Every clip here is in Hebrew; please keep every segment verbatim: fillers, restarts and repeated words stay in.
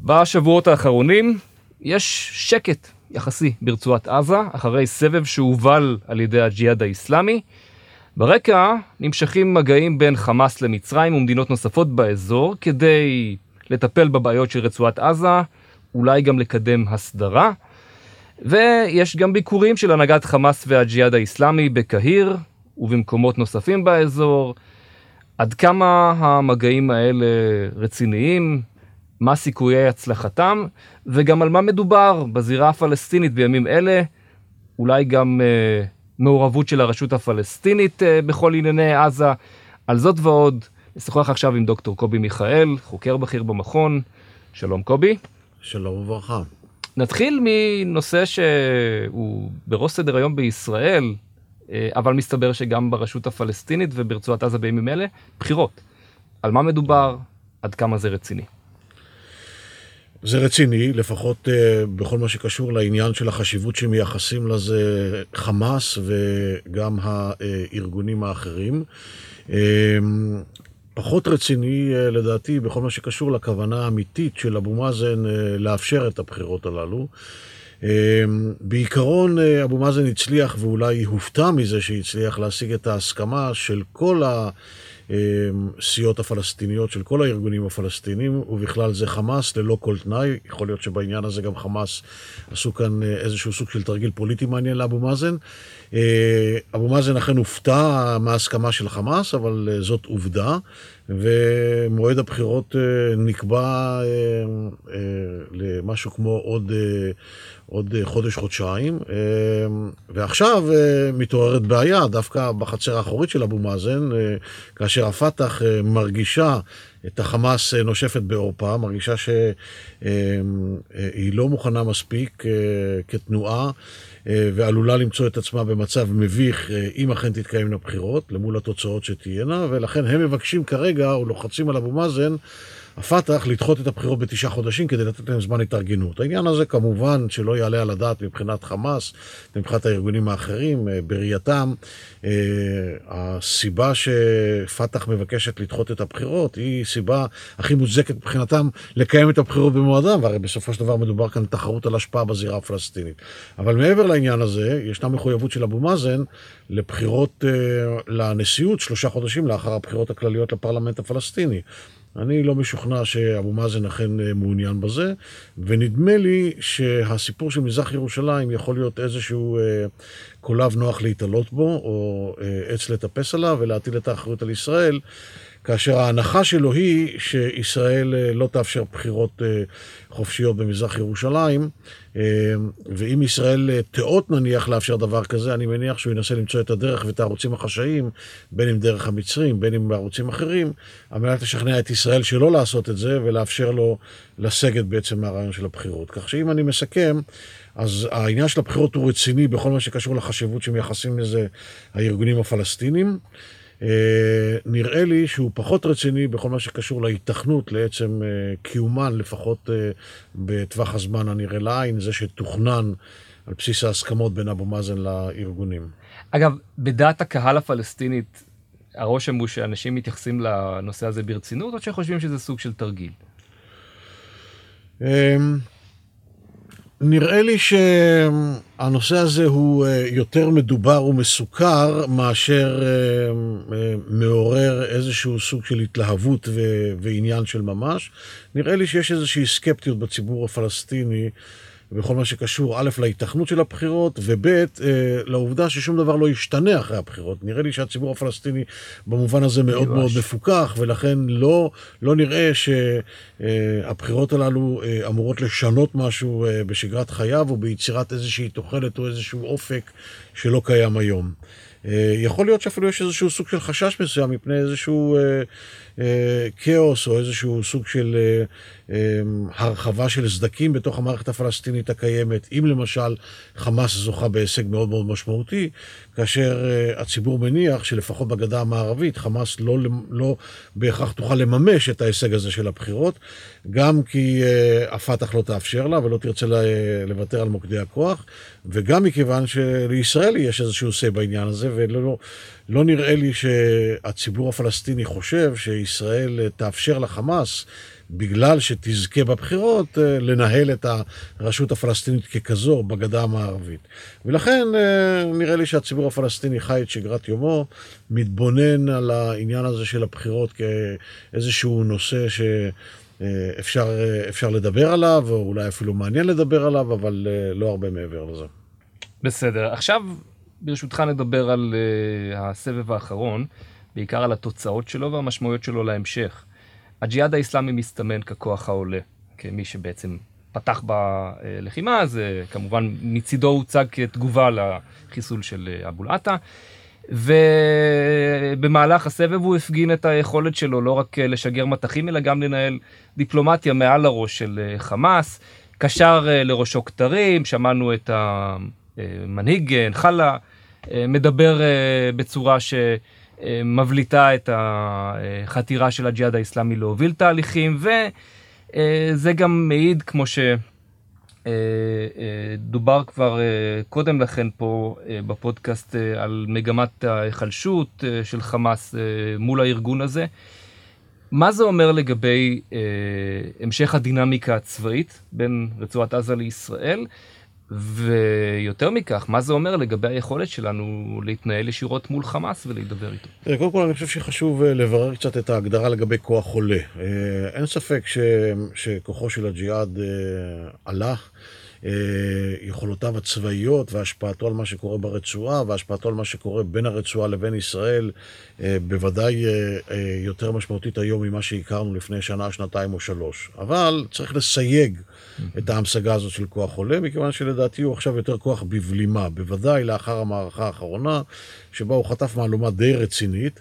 בשבועות האחרונים יש שקט יחסי ברצועת עזה, אחרי סבב שהובל על ידי הג'יהאד האסלאמי. ברקע נמשכים מגעים בין חמאס למצרים ומדינות נוספות באזור, כדי לטפל בבעיות של רצועת עזה, אולי גם לקדם הסדרה. ויש גם ביקורים של הנהגת חמאס והג'יהאד האסלאמי בקהיר ובמקומות נוספים באזור. עד כמה המגעים האלה רציניים, מה סיכויי הצלחתם, וגם על מה מדובר בזירה הפלסטינית בימים אלה, אולי גם אה, מעורבות של הרשות הפלסטינית אה, בכל ענייני עזה. על זאת ועוד, נשוחח עכשיו עם דוקטור קובי מיכאל, חוקר בכיר במכון. שלום קובי. שלום וברכה. נתחיל מנושא שהוא בראש סדר היום בישראל, אבל מסתבר שגם ברשות הפלסטינית וברצועת עזה בימים אלה, בחירות. על מה מדובר? עד כמה זה רציני? זה רציני, לפחות uh, בכל מה שקשור לעניין של החשיבות שמייחסים לזה חמאס וגם הארגונים האחרים. Uh, פחות רציני uh, לדעתי בכל מה שקשור לכוונה האמיתית של אבו מאזן uh, לאפשר את הבחירות הללו. Uh, בעיקרון uh, אבו מאזן הצליח ואולי הופתע מזה שהצליח להשיג את ההסכמה של כל ה... סיעות הפלסטיניות, של כל הארגונים הפלסטינים, ובכלל זה חמאס ללא כל תנאי. יכול להיות שבעניין הזה גם חמאס עשו כאן איזשהו סוג של תרגיל פוליטי מעניין לאבו מאזן. אבו מאזן אכן הופתע מההסכמה של חמאס, אבל זאת עובדה, ומועד הבחירות נקבע למשהו כמו עוד, עוד חודש, חודשיים, ועכשיו מתעוררת בעיה דווקא בחצר האחורית של אבו מאזן, כאשר הפתח מרגישה את החמאס נושפת בעורפה, מרגישה שהיא לא מוכנה מספיק כתנועה, ועלולה למצוא את עצמה במצב מביך אם אכן תתקיים לבחירות, למול התוצאות שתהיינה, ולכן הם מבקשים כרגע, או לוחצים על אבו מאזן, הפתח לדחות את הבחירות בתשעה חודשים כדי לתת להם זמן התארגנות. העניין הזה כמובן שלא יעלה על הדעת מבחינת חמאס, מבחינת הארגונים האחרים, בראייתם. הסיבה שפתח מבקשת לדחות את הבחירות היא סיבה הכי מוצדקת מבחינתם לקיים את הבחירות במועדם, והרי בסופו של דבר מדובר כאן תחרות על השפעה בזירה הפלסטינית. אבל מעבר לעניין הזה, ישנה מחויבות של אבו מאזן לבחירות לנשיאות שלושה חודשים לאחר הבחירות הכלליות לפרלמנט הפלסטיני. אני לא משוכנע שאבו מאזן אכן מעוניין בזה, ונדמה לי שהסיפור של מזרח ירושלים יכול להיות איזשהו אה, קולב נוח להתעלות בו, או אה, עץ לטפס עליו ולהטיל את האחריות על ישראל, כאשר ההנחה שלו היא שישראל אה, לא תאפשר בחירות אה, חופשיות במזרח ירושלים, אה, ואם ישראל אה, תאות נניח לאפשר דבר כזה, אני מניח שהוא ינסה למצוא את הדרך ואת הערוצים החשאיים, בין אם דרך המצרים, בין אם בערוצים אחרים, על מנת לשכנע את ישראל שלא לעשות את זה, ולאפשר לו לסגת בעצם מהרעיון של הבחירות. כך שאם אני מסכם, אז העניין של הבחירות הוא רציני בכל מה שקשור לחשיבות שמייחסים לזה הארגונים הפלסטינים. נראה לי שהוא פחות רציני בכל מה שקשור להתכנות לעצם קיומן, לפחות בטווח הזמן הנראה לעין, זה שתוכנן על בסיס ההסכמות בין אבו מאזן לארגונים. אגב, בדעת הקהל הפלסטינית, הרושם הוא שאנשים מתייחסים לנושא הזה ברצינות, או שחושבים שזה סוג של תרגיל? נראה לי שהנושא הזה הוא יותר מדובר ומסוכר מאשר מעורר איזשהו סוג של התלהבות ועניין של ממש. נראה לי שיש איזושהי סקפטיות בציבור הפלסטיני בכל מה שקשור א' להתכנות של הבחירות, וב' לעובדה ששום דבר לא ישתנה אחרי הבחירות. נראה לי שהציבור הפלסטיני במובן הזה מאוד מאוד מפוקח, ולכן לא, לא נראה שהבחירות הללו אמורות לשנות משהו בשגרת חייו, או ביצירת איזושהי תוחלת או איזשהו אופק שלא קיים היום. יכול להיות שאפילו יש איזשהו סוג של חשש מסוים מפני איזשהו אה, אה, כאוס או איזשהו סוג של אה, אה, הרחבה של סדקים בתוך המערכת הפלסטינית הקיימת, אם למשל חמאס זוכה בהישג מאוד מאוד משמעותי, כאשר אה, הציבור מניח שלפחות בגדה המערבית חמאס לא, לא בהכרח תוכל לממש את ההישג הזה של הבחירות, גם כי אה, הפתח לא תאפשר לה ולא תרצה לה, לוותר על מוקדי הכוח, וגם מכיוון שלישראל יש איזשהו סי בעניין הזה, ולא לא נראה לי שהציבור הפלסטיני חושב שישראל תאפשר לחמאס בגלל שתזכה בבחירות, לנהל את הרשות הפלסטינית ככזו בגדה המערבית. ולכן נראה לי שהציבור הפלסטיני חי את שגרת יומו, מתבונן על העניין הזה של הבחירות כאיזשהו נושא שאפשר אפשר לדבר עליו, או אולי אפילו מעניין לדבר עליו, אבל לא הרבה מעבר לזה. בסדר. עכשיו, ברשותך נדבר על uh, הסבב האחרון, בעיקר על התוצאות שלו והמשמעויות שלו להמשך. הג'יהאד האסלאמי מסתמן ככוח העולה, כמי שבעצם פתח בלחימה, זה כמובן מצידו הוצג כתגובה לחיסול של אבו אל-עטה, ובמהלך הסבב הוא הפגין את היכולת שלו לא רק לשגר מתחים, אלא גם לנהל דיפלומטיה מעל הראש של חמאס, קשר לראשו כתרים, שמענו את המנהיג נחלה, מדבר בצורה שמבליטה את החתירה של הג'יהאד האסלאמי להוביל תהליכים, וזה גם מעיד, כמו שדובר כבר קודם לכן פה בפודקאסט, על מגמת ההיחלשות של חמאס מול הארגון הזה. מה זה אומר לגבי המשך הדינמיקה הצבאית בין רצועת עזה לישראל? ויותר מכך, מה זה אומר לגבי היכולת שלנו להתנהל ישירות מול חמאס ולהידבר איתו? קודם כל, אני חושב שחשוב לברר קצת את ההגדרה לגבי כוח עולה. אין ספק ש... שכוחו של הג'יהאד עלה, יכולותיו הצבאיות והשפעתו על מה שקורה ברצועה והשפעתו על מה שקורה בין הרצועה לבין ישראל בוודאי יותר משמעותית היום ממה שהכרנו לפני שנה, שנתיים או שלוש. אבל צריך לסייג את ההמשגה הזאת של כוח עולה, מכיוון שלדעתי הוא עכשיו יותר כוח בבלימה, בוודאי לאחר המערכה האחרונה, שבה הוא חטף מהלומה די רצינית,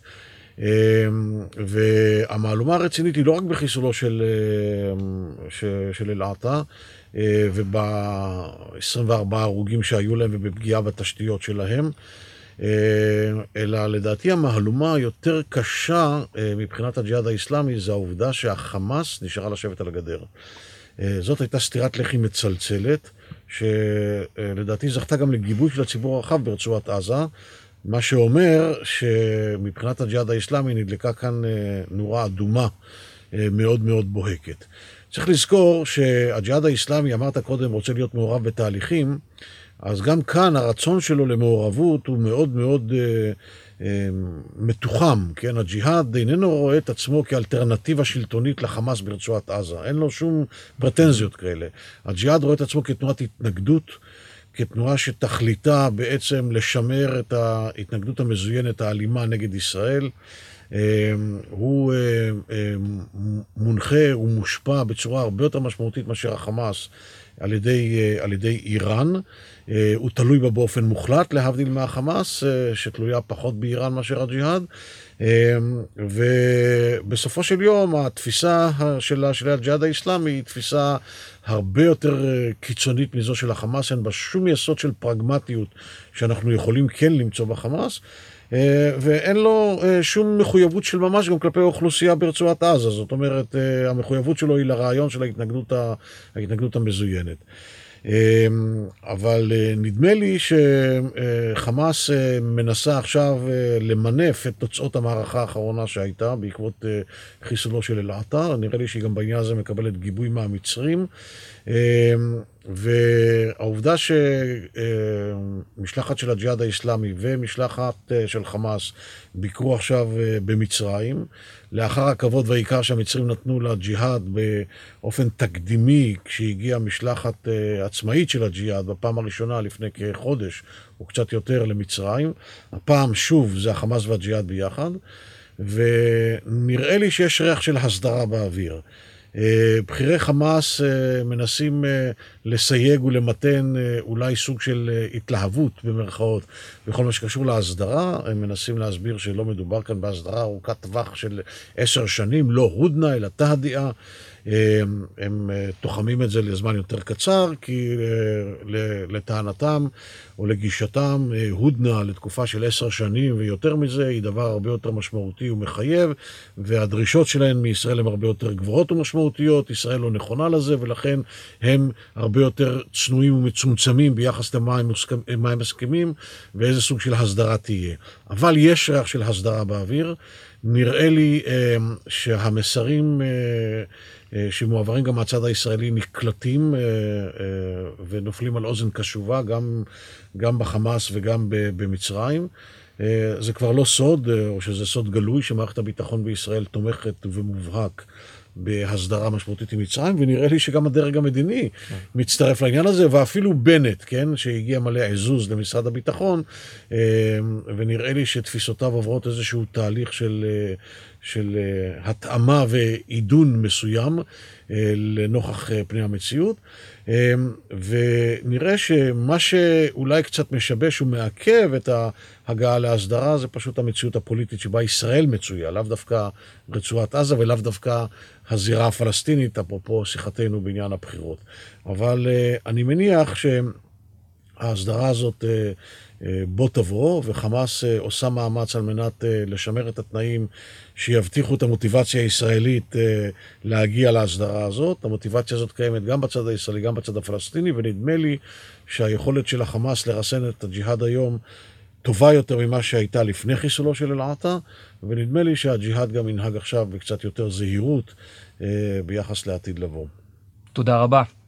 והמהלומה הרצינית היא לא רק בחיסולו של, של אל-עטה, וב-עשרים וארבעה הרוגים שהיו להם ובפגיעה בתשתיות שלהם, אלא לדעתי המהלומה היותר קשה מבחינת הג'יהאד האסלאמי זה העובדה שהחמאס נשארה לשבת על הגדר. זאת הייתה סתירת לחי מצלצלת, שלדעתי זכתה גם לגיבוי של הציבור הרחב ברצועת עזה, מה שאומר שמבחינת הג'יהאד האסלאמי נדלקה כאן נורה אדומה מאוד מאוד בוהקת. צריך לזכור שהג'יהאד האסלאמי, אמרת קודם, רוצה להיות מעורב בתהליכים, אז גם כאן הרצון שלו למעורבות הוא מאוד מאוד אה, אה, מתוחם, כן? הג'יהאד איננו רואה את עצמו כאלטרנטיבה שלטונית לחמאס ברצועת עזה, אין לו שום פרטנזיות כאלה. הג'יהאד רואה את עצמו כתנועת התנגדות, כתנועה שתכליתה בעצם לשמר את ההתנגדות המזוינת האלימה נגד ישראל. הוא מונחה, הוא מושפע בצורה הרבה יותר משמעותית מאשר החמאס על ידי, על ידי איראן. הוא תלוי בה באופן מוחלט, להבדיל מהחמאס, שתלויה פחות באיראן מאשר הג'יהאד. ובסופו של יום, התפיסה של, של הג'יהאד האסלאמי היא תפיסה הרבה יותר קיצונית מזו של החמאס. אין בה שום יסוד של פרגמטיות שאנחנו יכולים כן למצוא בחמאס. ואין לו שום מחויבות של ממש גם כלפי האוכלוסייה ברצועת עזה. זאת אומרת, המחויבות שלו היא לרעיון של ההתנגדות, ההתנגדות המזוינת. אבל נדמה לי שחמאס מנסה עכשיו למנף את תוצאות המערכה האחרונה שהייתה בעקבות חיסולו של אל-עטה. נראה לי שהיא גם בעניין הזה מקבלת גיבוי מהמצרים. והעובדה שמשלחת של הג'יהאד האסלאמי ומשלחת של חמאס ביקרו עכשיו במצרים, לאחר הכבוד והעיקר שהמצרים נתנו לג'יהאד באופן תקדימי, כשהגיעה משלחת עצמאית של הג'יהאד בפעם הראשונה לפני כחודש או קצת יותר למצרים, הפעם שוב זה החמאס והג'יהאד ביחד, ונראה לי שיש ריח של הסדרה באוויר. בחירי חמאס מנסים לסייג ולמתן אולי סוג של התלהבות במרכאות בכל מה שקשור להסדרה. הם מנסים להסביר שלא מדובר כאן בהסדרה ארוכת טווח של עשר שנים, לא הודנה אלא תהדיאה. הם תוחמים את זה לזמן יותר קצר, כי לטענתם או לגישתם הודנה לתקופה של עשר שנים ויותר מזה היא דבר הרבה יותר משמעותי ומחייב, והדרישות שלהן מישראל הן הרבה יותר גבוהות ומשמעותיות. ישראל לא נכונה לזה, ולכן הם הרבה יותר צנועים ומצומצמים ביחס למה הם מסכימים ואיזה סוג של הסדרה תהיה. אבל יש ריח של הסדרה באוויר. נראה לי שהמסרים שמועברים גם מהצד הישראלי נקלטים ונופלים על אוזן קשובה, גם, גם בחמאס וגם במצרים. זה כבר לא סוד, או שזה סוד גלוי, שמערכת הביטחון בישראל תומכת ומובהק בהסדרה משמעותית עם מצרים, ונראה לי שגם הדרג המדיני מצטרף לעניין הזה, ואפילו בנט, כן, שהגיע מלא עזוז למשרד הביטחון, ונראה לי שתפיסותיו עוברות איזשהו תהליך של, של התאמה ועידון מסוים לנוכח פני המציאות, ונראה שמה שאולי קצת משבש ומעכב את ההגעה להסדרה זה פשוט המציאות הפוליטית שבה ישראל מצויה, לאו דווקא רצועת עזה ולאו דווקא הזירה הפלסטינית, אפרופו שיחתנו בעניין הבחירות. אבל אני מניח שההסדרה הזאת בוא תבוא, וחמאס עושה מאמץ על מנת לשמר את התנאים שיבטיחו את המוטיבציה הישראלית להגיע להסדרה הזאת. המוטיבציה הזאת קיימת גם בצד הישראלי, גם בצד הפלסטיני, ונדמה לי שהיכולת של החמאס לרסן את הג'יהאד היום טובה יותר ממה שהייתה לפני חיסולו של אל-עטה, ונדמה לי שהג'יהאד גם ינהג עכשיו בקצת יותר זהירות ביחס לעתיד לבוא. תודה רבה.